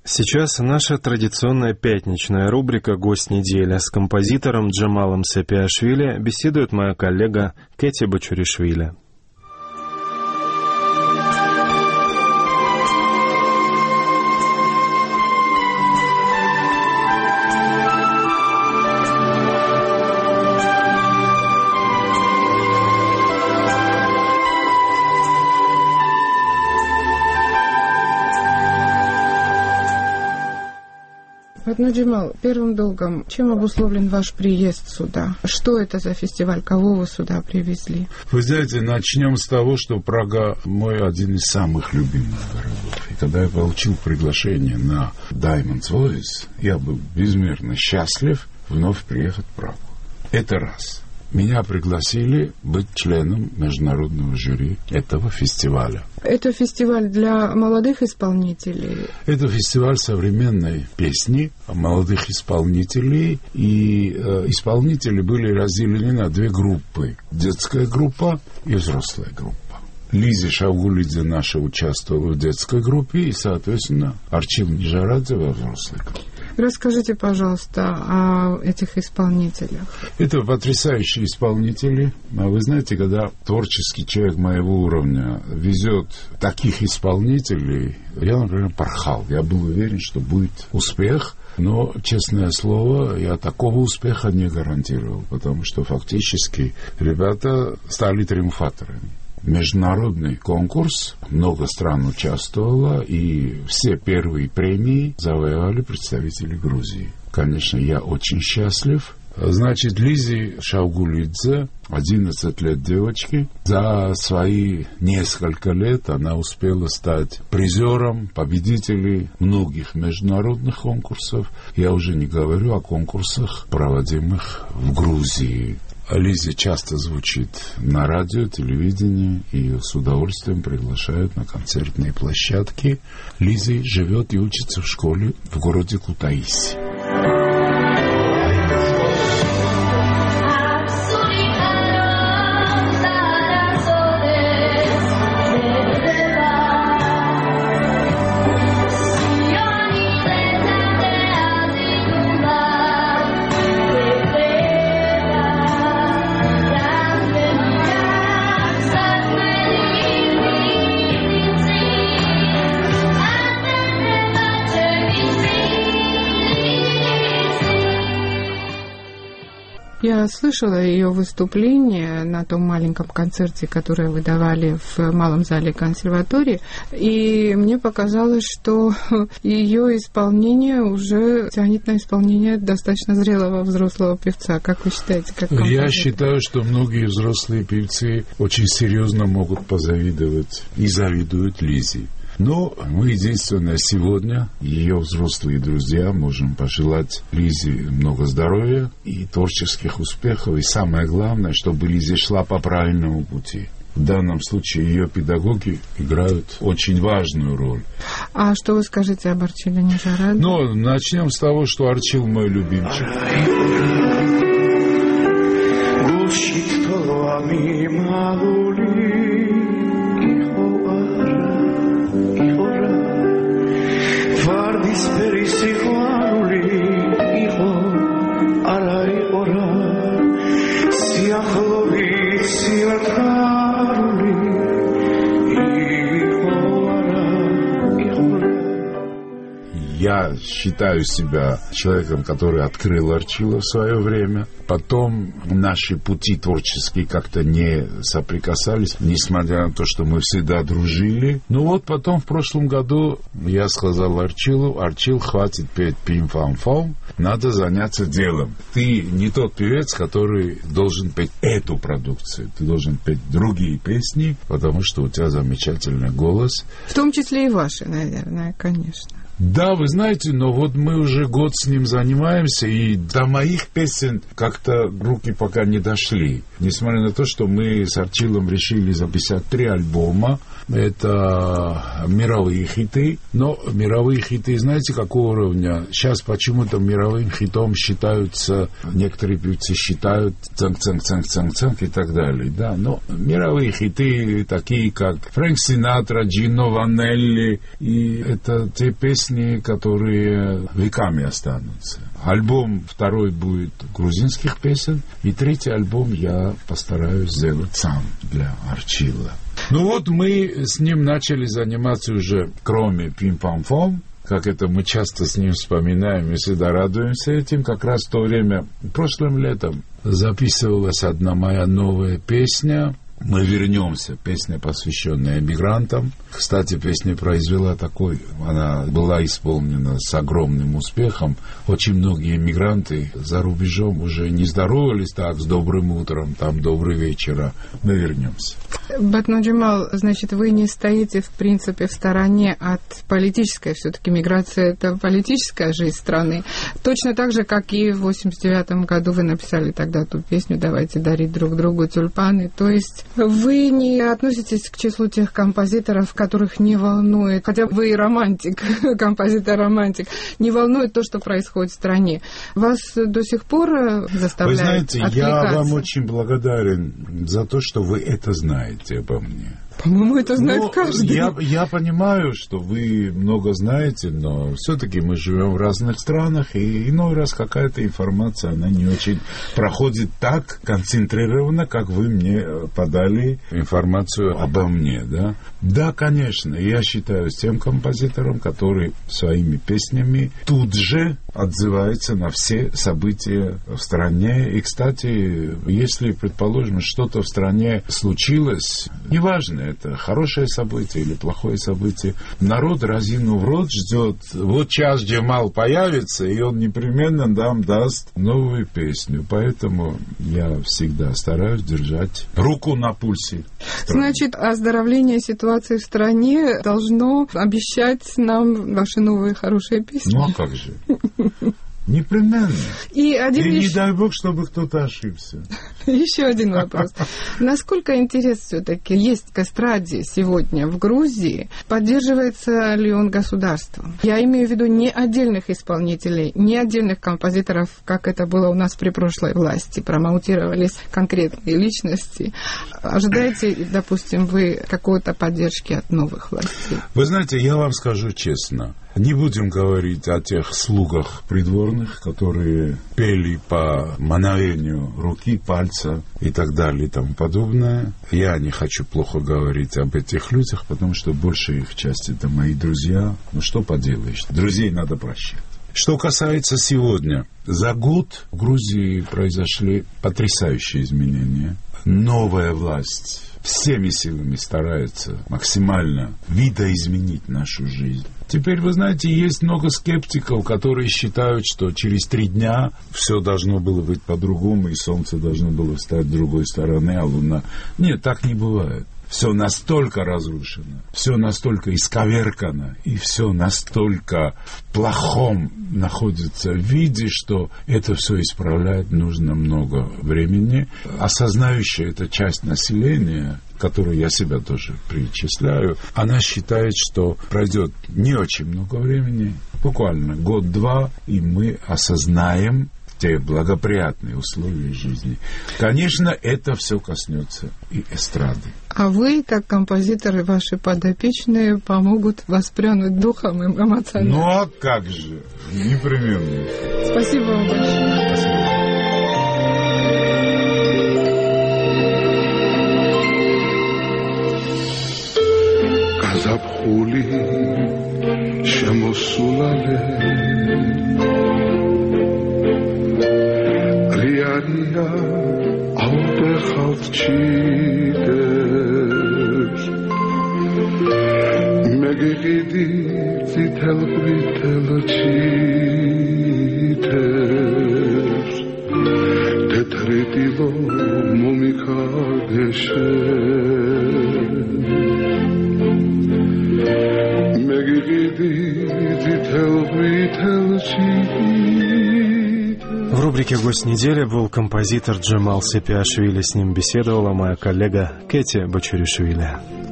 Сейчас наша традиционная пятничная рубрика «Гость недели». С композитором Джамалом Сапиашвили беседует моя коллега Кэти Бачуришвили. Джамал, первым долгом, чем обусловлен ваш приезд сюда? Что это за фестиваль? Кого вы сюда привезли? Вы знаете, начнем с того, что Прага мой один из самых любимых городов. И когда я получил приглашение на Diamond Voice, я был безмерно счастлив вновь приехать в Прагу. Это раз. Меня пригласили быть членом международного жюри этого фестиваля. Это фестиваль для молодых исполнителей? Это фестиваль современной песни молодых исполнителей. И исполнители были разделены на две группы. Детская группа и взрослая группа. Лиза Шаугулидзе наша участвовала в детской группе, и, соответственно, Арчил Нижарадзе во взрослой группе. Расскажите, пожалуйста, о этих исполнителях. Это потрясающие исполнители. А вы знаете, когда творческий человек моего уровня везет таких исполнителей, я, например, порхал. Я был уверен, что будет успех. Но, честное слово, я такого успеха не гарантировал, потому что фактически ребята стали триумфаторами. Международный конкурс, много стран участвовало, и все первые премии завоевали представители Грузии. Конечно, я очень счастлив. Значит, Лизе Шаугулидзе, 11 лет девочки, за свои несколько лет она успела стать призером, победителем многих международных конкурсов. Я уже не говорю о конкурсах, проводимых в Грузии. Лизе часто звучит на радио, телевидении, и ее с удовольствием приглашают на концертные площадки. Лизе живет и учится в школе в городе Кутаиси. Я слышала ее выступление на том маленьком концерте, которое вы давали в малом зале консерватории, и мне показалось, что ее исполнение уже тянет на исполнение достаточно зрелого взрослого певца. Как вы считаете, как композитор? Я считаю, что многие взрослые певцы очень серьезно могут позавидовать и завидуют Лизе. Но мы единственное сегодня, ее взрослые друзья, можем пожелать Лизе много здоровья и творческих успехов. И самое главное, чтобы Лиза шла по правильному пути. В данном случае ее педагоги играют очень важную роль. А что вы скажете об Арчиле Нижарадзе? Ну, начнем с того, что Арчил мой любимчик. Я считаю себя человеком, который открыл Арчила в свое время. Потом наши пути творческие как-то не соприкасались, несмотря на то, что мы всегда дружили. Ну вот потом в прошлом году я сказал Арчилу: Арчил, хватит петь пим-фам-фам, надо заняться делом. Ты не тот певец, который должен петь эту продукцию. Ты должен петь другие песни, потому что у тебя замечательный голос. В том числе и ваши, наверное, конечно. Да, вы знаете, но вот мы уже год с ним занимаемся, и до моих песен как-то руки пока не дошли. Несмотря на то, что мы с Арчилом решили записать 3 альбома. Это мировые хиты. Но мировые хиты, знаете, какого уровня? Сейчас почему-то мировым хитом считаются, некоторые певцы считают цанг-цанг-цанг-цанг-цанг и так далее. Да? Но мировые хиты такие, как Фрэнк Синатра, Джино Ванелли, и это те песни, песни, которые веками останутся. Альбом второй будет грузинских песен, и третий альбом я постараюсь сделать сам для Арчила. Ну вот мы с ним начали заниматься уже, кроме «Пим-пам-фом», как это мы часто с ним вспоминаем и всегда радуемся этим. Как раз в то время, прошлым летом, записывалась одна моя новая песня. Мы вернемся. Песня, посвященная эмигрантам. Кстати, песня произвела такой, она была исполнена с огромным успехом. Очень многие эмигранты за рубежом уже не здоровались так с добрым утром, там добрый вечер. Мы вернемся. Батну Джамал, значит, вы не стоите, в принципе, в стороне от политической, все-таки миграция – это политическая жизнь страны. Точно так же, как и в 89-м году вы написали тогда ту песню «Давайте дарить друг другу тюльпаны». То есть вы не относитесь к числу тех композиторов, которых не волнует, хотя вы и романтик, композитор-романтик, не волнует то, что происходит в стране. Вас до сих пор заставляет откликаться? Вы знаете, я вам очень благодарен за то, что вы это знаете обо мне. По-моему, это знает каждый. Я понимаю, что вы много знаете, но все-таки мы живем в разных странах, и иной раз какая-то информация, она не очень проходит так концентрированно, как вы мне подали информацию обо мне. Да, да, конечно, я считаюсь тем композитором, который своими песнями тут же отзывается на все события в стране. И, кстати, если, предположим, что-то в стране случилось, неважно, это хорошее событие или плохое событие, народ, разинув рот, ждет, вот сейчас Джамал появится, и он непременно нам даст новую песню. Поэтому я всегда стараюсь держать руку на пульсе страны. Значит, оздоровление ситуации в стране должно обещать нам ваши новые хорошие песни. Ну, а как же? Непременно. И не дай бог, чтобы кто-то ошибся. Еще один вопрос. Насколько интерес все-таки есть к эстраде сегодня в Грузии? Поддерживается ли он государством? Я имею в виду не отдельных исполнителей, не отдельных композиторов, как это было у нас при прошлой власти. Промоутировались конкретные личности. Ожидаете, допустим, вы какой-то поддержки от новых властей? Вы знаете, я вам скажу честно. Не будем говорить о тех слугах придворных, которые пели по мановению руки, пальца и так далее и тому подобное. Я не хочу плохо говорить об этих людях, потому что большая их часть это мои друзья. Ну что поделаешь, друзей надо прощать. Что касается сегодня, за год в Грузии произошли потрясающие изменения. Новая власть всеми силами старается максимально видоизменить нашу жизнь. Теперь, вы знаете, есть много скептиков, которые считают, что через 3 дня все должно было быть по-другому, и солнце должно было встать с другой стороны, а луна... Нет, так не бывает. Все настолько разрушено, все настолько исковеркано, и все настолько в плохом находится виде, что это все исправлять нужно много времени. Осознающая эта часть населения, которую я себя тоже причисляю, она считает, что пройдет не очень много времени, буквально 1-2, и мы осознаем те благоприятные условия жизни. Конечно, это все коснется и эстрады. А вы, как композиторы, ваши подопечные помогут воспрянуть духом и эмоционально. Ну а как же? Непременно. Спасибо вам большое. Спасибо. Казабхули шамосулале Риария аутехалчидеш Мегигиди цителбрителчидеш Тетритило момикадеше В рубрике «Гость недели» был композитор Джамал Сепиашвили. С ним беседовала моя коллега Кэти Бочуришвили.